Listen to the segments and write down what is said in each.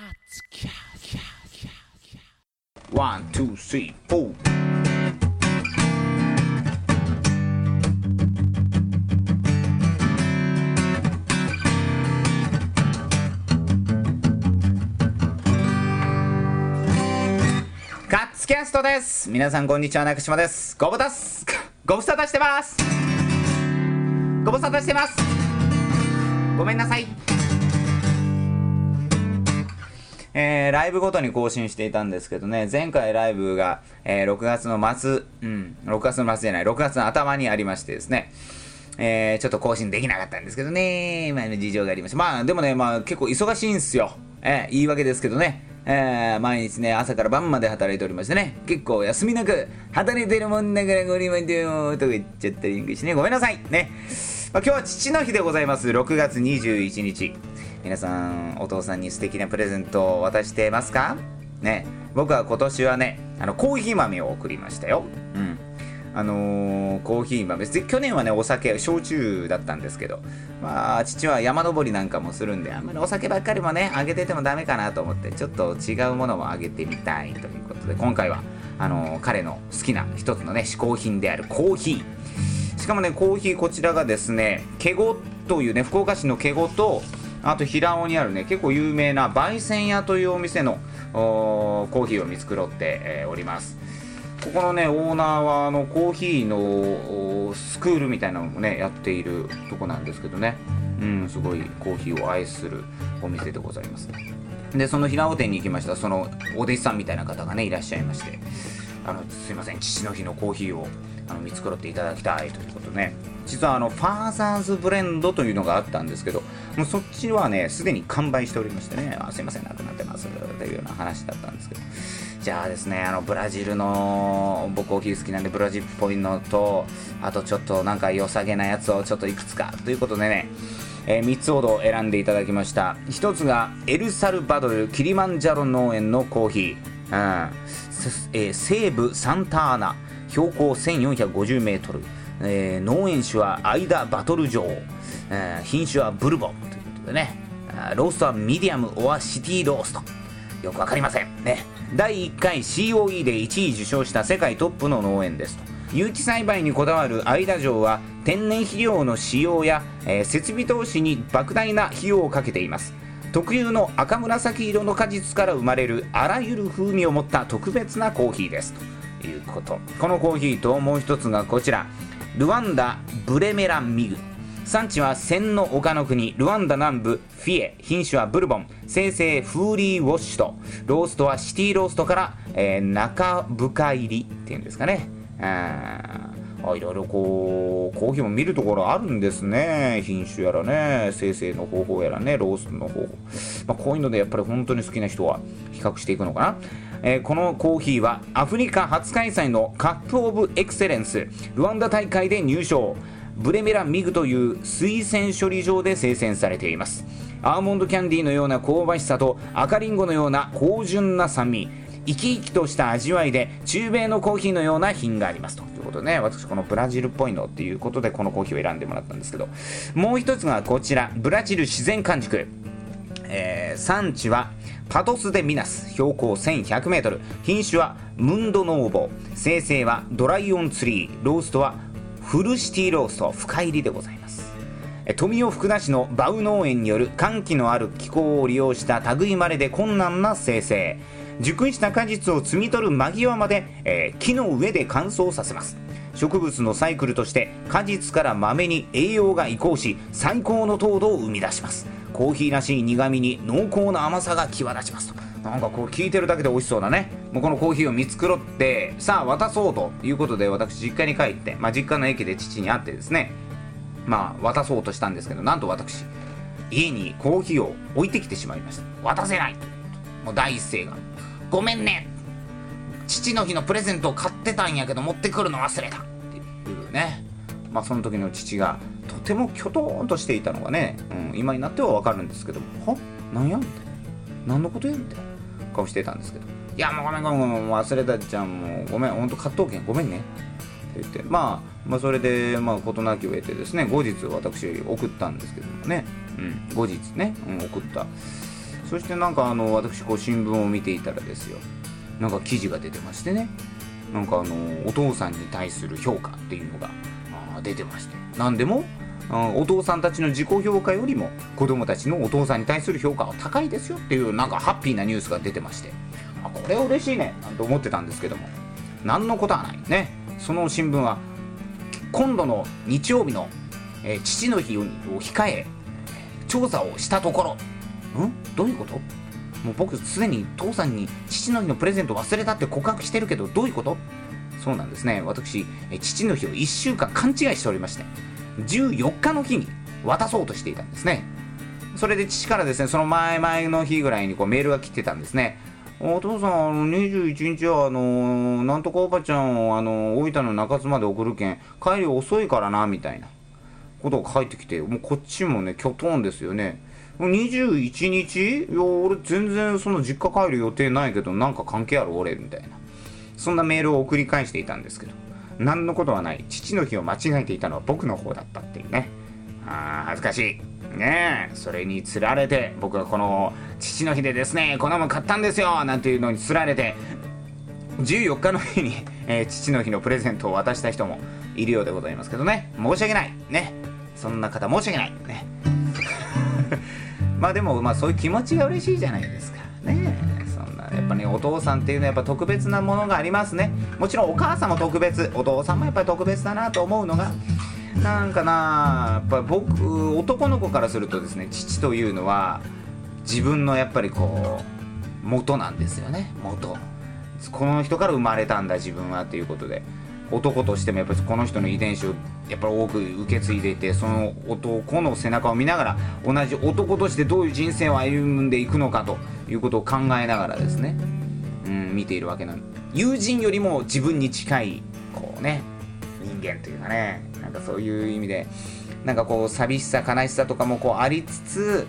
ワン、ツー、スリー、フォー。カッツキャストです。皆さんこんにちは、中島です。ご無沙汰してます。ご無沙汰してます。ごめんなさい。ライブごとに更新していたんですけどね、前回ライブが、6月の頭にありましてですね、ちょっと更新できなかったんですけどね、事情がありました。まあでもね、結構忙しいんですよ。言い訳ですけどね、毎日ね、朝から晩まで働いておりましてね、結構休みなく働いてるもんだからごりまんでよとか言っちゃったりしてね、ごめんなさいね。今日は父の日でございます。6月21日。皆さん、お父さんに素敵なプレゼントを渡してますかね。僕は今年はね、コーヒー豆を送りましたよ。コーヒー豆。去年はね、お酒、焼酎だったんですけど、父は山登りなんかもするんで、あんまりお酒ばっかりもね、あげててもダメかなと思って、ちょっと違うものもあげてみたいということで、今回は、彼の好きな一つのね、嗜好品であるコーヒー。しかもね、コーヒー、こちらがですね、ケゴというね、福岡市のケゴと、あと平尾にあるね、結構有名な焙煎屋というお店のコーヒーを見繕って、おります。ここのね、オーナーはコーヒーのスクールみたいなのもね、やっているとこなんですけどね、すごいコーヒーを愛するお店でございます。で、その平尾店に行きました。そのお弟子さんみたいな方がね、いらっしゃいまして、すいません、父の日のコーヒーを見繕っていただきたいということね。実はファーザーズブレンドというのがあったんですけど、もうそっちはね、すでに完売しておりましてね、すいません、なくなってますというような話だったんですけど、じゃあですね、ブラジルの、僕コーヒー好きなんでブラジルっぽいのと、あとちょっとなんか良さげなやつをちょっといくつかということでね、3つほど選んでいただきました。1つがエルサルバドルキリマンジャロ農園のコーヒー、西部サンターナ、標高1450メートル、農園種はアイダバトル女王、品種はブルボンということでね、ローストはミディアムオアシティロースト、よくわかりませんね。第1回 COE で1位受賞した世界トップの農園ですと。有機栽培にこだわるアイダ城は天然肥料の使用や、設備投資に莫大な費用をかけています。特有の赤紫色の果実から生まれるあらゆる風味を持った特別なコーヒーですということ。このコーヒーともう一つがこちら、ルワンダブレメランミグ、産地は千の丘の国ルワンダ南部フィエ、品種はブルボン、生成フーリーウォッシュと、ローストはシティローストから、中深入りっていうんですかね。いろいろこうコーヒーも見るところあるんですね。品種やらね、生成の方法やらね、ローストの方法、こういうのでやっぱり本当に好きな人は比較していくのかな。このコーヒーはアフリカ初開催のカップオブエクセレンスルワンダ大会で入賞。ブレメラミグという水洗処理場で生鮮されています。アーモンドキャンディーのような香ばしさと赤リンゴのような芳醇な酸味、生き生きとした味わいで中米のコーヒーのような品がありますということでね、私このブラジルっぽいのっていうことでこのコーヒーを選んでもらったんですけど、もう一つがこちら、ブラジル自然完熟、産地はパトスデミナス、標高1100メートル、品種はムンドノーボ、生成はドライオンツリー、ローストはフルシティロースト深入りでございます。富尾福田市のバウ農園による寒気のある気候を利用した類まれで困難な生成、熟した果実を摘み取る間際まで、木の上で乾燥させます。植物のサイクルとして果実から豆に栄養が移行し、最高の糖度を生み出します。コーヒーらしい苦みに濃厚な甘さが際立ちますと。なんかこう聞いてるだけで美味しそうだね。もうこのコーヒーを見繕ってさあ渡そうということで、私実家に帰って、実家の駅で父に会ってですね、渡そうとしたんですけど、なんと私家にコーヒーを置いてきてしまいました。渡せない。もう第一声がごめんね、父の日のプレゼントを買ってたんやけど持ってくるの忘れたっていうね。その時の父がとてもきょとんとしていたのがね、今になっては分かるんですけど、なんやみたいな、何のことやみたいな顔してたんですけど、いやもうごめん忘れたじゃん、もうごめん、ほんと買っとけんごめんねって言って、それで事なきを得てですね、後日私送ったんですけどもね、後日ね、送った。そそしてなんか私こう新聞を見ていたらですよ、なんか記事が出てましてね、なんかお父さんに対する評価っていうのが出てまして、なんでもお父さんたちの自己評価よりも子供たちのお父さんに対する評価は高いですよっていうなんかハッピーなニュースが出てまして、これは嬉しいねなんて思ってたんですけども、何のことはないね。その新聞は今度の日曜日の、父の日を控え調査をしたところ、どういうこと？もう僕すでに父さんに父の日のプレゼント忘れたって告白してるけど、どういうこと？そうなんですね、私父の日を1週間勘違いしておりまして、14日の日に渡そうとしていたんですね。それで父からですね、その前の日ぐらいにこうメールが来てたんですね。お父さん21日はなんとかおばちゃんを大分の中津まで送るけん帰り遅いからなみたいなことが返ってきて、もうこっちもねキョトンですよね。21日？いや俺全然その実家帰る予定ないけど、なんか関係ある俺みたいな、そんなメールを送り返していたんですけど、何のことはない。父の日を間違えていたのは僕の方だったっていうね。恥ずかしいねえ。それにつられて僕はこの父の日でですね、こんなもん買ったんですよなんていうのにつられて14日の日に、父の日のプレゼントを渡した人もいるようでございますけどね、申し訳ないね、そんな方申し訳ないねまあでもそういう気持ちが嬉しいじゃないですかね。そんなやっぱね、お父さんっていうのはやっぱ特別なものがありますね。もちろんお母さんも特別、お父さんもやっぱり特別だなと思うのが、なんかな、やっぱ僕男の子からするとですね、父というのは自分のやっぱりこう元なんですよね。元、この人から生まれたんだ自分はっていうことで、男としてもやっぱりこの人の遺伝子をやっぱり多く受け継いでいて、その男の背中を見ながら同じ男としてどういう人生を歩んでいくのかということを考えながらですね、見ているわけなんで、友人よりも自分に近いこうね人間というかね、なんかそういう意味でなんかこう寂しさ悲しさとかもこうありつつ、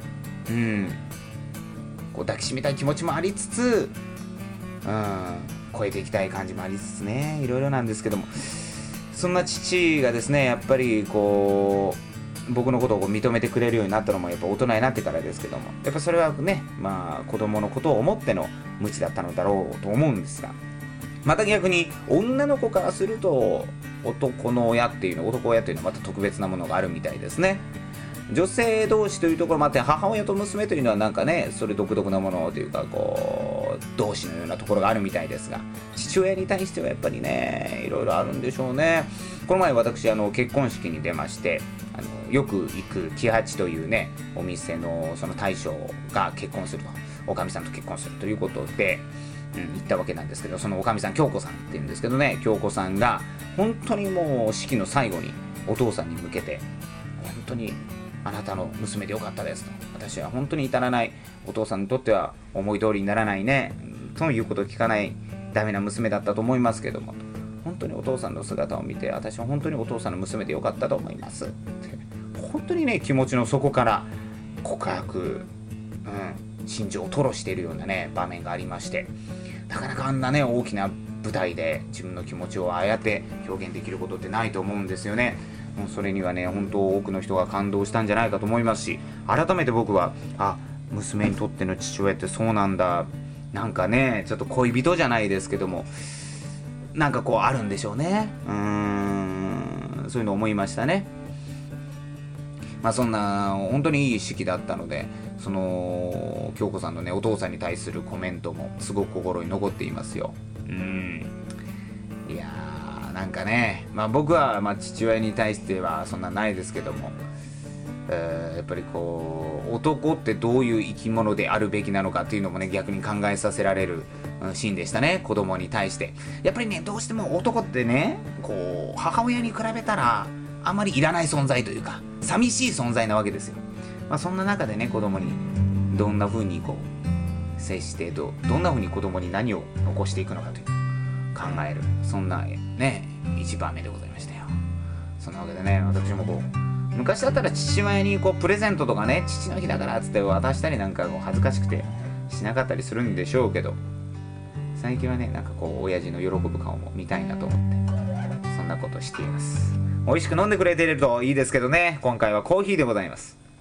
こう抱きしめたい気持ちもありつつ、超えていきたい感じもありつつね、いろいろなんですけども、そんな父がですね、やっぱりこう僕のことを認めてくれるようになったのもやっぱ大人になってからですけども、やっぱそれはね、子供のことを思っての無知だったのだろうと思うんですが、また逆に女の子からすると男親っていうのはまた特別なものがあるみたいですね。女性同士というところもあって、母親と娘というのはなんかね、それ独特なものというかこう同士のようなところがあるみたいですが、父親に対してはやっぱりねいろいろあるんでしょうね。この前私結婚式に出まして、よく行くキハチというねお店のその大将が結婚すると、おかみさんと結婚するということで、行ったわけなんですけど、そのおかみさん京子さんっていうんですけどね、京子さんが本当にもう式の最後にお父さんに向けて、本当にあなたの娘でよかったですと、私は本当に至らない、お父さんにとっては思い通りにならないね、そういうことを聞かないダメな娘だったと思いますけども、本当にお父さんの姿を見て、私は本当にお父さんの娘でよかったと思いますって、本当にね気持ちの底から告白、心情を吐露しているようなね場面がありまして、なかなかあんなね大きな舞台で自分の気持ちをああやって表現できることってないと思うんですよね。もうそれにはね本当多くの人が感動したんじゃないかと思いますし、改めて僕は娘にとっての父親ってそうなんだ、なんかねちょっと恋人じゃないですけども、なんかこうあるんでしょうね。そういうの思いましたね。そんな本当にいい式だったので、その京子さんのねお父さんに対するコメントもすごく心に残っていますよ。いやーなんかね、僕は父親に対してはそんなないですけども、やっぱりこう男ってどういう生き物であるべきなのかっていうのもね逆に考えさせられるシーンでしたね。子供に対してやっぱりねどうしても男ってねこう母親に比べたらあまりいらない存在というか寂しい存在なわけですよ。そんな中でね子供にどんな風にこう接してどんな風に子供に何を残していくのかという考える、そんなね一番目でございましたよ。そんなわけでね、私もこう昔だったら父親にこうプレゼントとかね父の日だからっつって渡したりなんかこう恥ずかしくてしなかったりするんでしょうけど、最近はねなんかこう親父の喜ぶ顔も見たいなと思ってそんなことしています。美味しく飲んでくれているといいですけどね。今回はコーヒーでございます。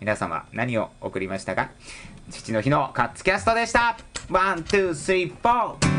皆様何を送りましたか？父の日のカッツキャストでした。ワン、ツー、スリー、フォー。